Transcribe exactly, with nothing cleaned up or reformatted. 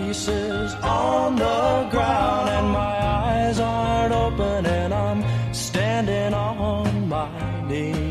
pieces on the ground, and my eyes aren't open, and I'm standing on my knees.